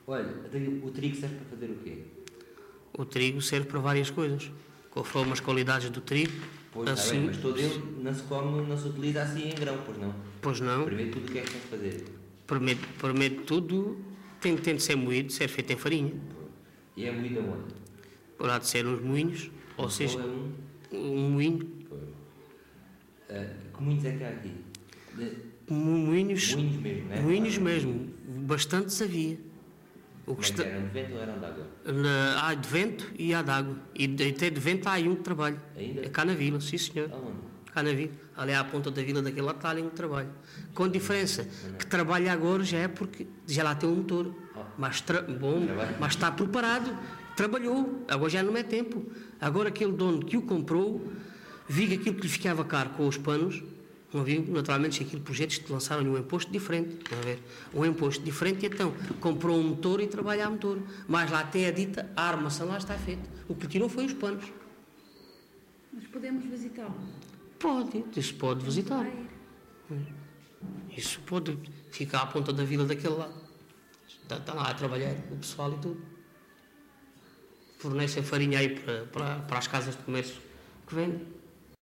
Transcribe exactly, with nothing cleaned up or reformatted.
Olha, o trigo serve para fazer o quê? O trigo serve para várias coisas. Conforme as qualidades do trigo. Pois, assim, está bem, mas todo ele não se come, não se utiliza assim em grão, pois não? Pois não. Primeiro tudo o que é que tem que fazer? Primeiro, primeiro tudo tem, tem de ser moído, ser feito em farinha. E é moído aonde? Poderá de ser uns moinhos, ou Mas seja, qual é um? um moinho. Uh, que moinhos é que há aqui? De... Moinhos, moinhos mesmo, não é? Moinhos mesmo, bastante havia. O que Mas está... eram de vento ou eram de água? Na... Há de vento e há de água. E até de vento há aí um que trabalha. Ainda? É cá na vila, sim senhor. Aonde? Cá na vila. Ali à ponta da vila daquele lado está ali um trabalho. Com diferença, que trabalha agora já é porque já lá tem um motor. Oh. Mas, tra... Bom, Trabalho. mas está preparado. Trabalhou. Agora já não é tempo. Agora aquele dono que o comprou, viu que aquilo que lhe ficava caro com os panos, não viu? Naturalmente, se aquilo projetos lançaram-lhe um imposto diferente, não é ver? Um imposto diferente, e então comprou um motor e trabalha a motor. Mas lá tem a dita, a armação lá está feita. O que lhe tirou foi os panos. Mas podemos visitá-lo? Pode, isso pode visitar. Isso pode ficar à ponta da vila daquele lado. Está, está lá a trabalhar o pessoal e tudo. Fornecem farinha aí para, para, para as casas de comércio que vendem.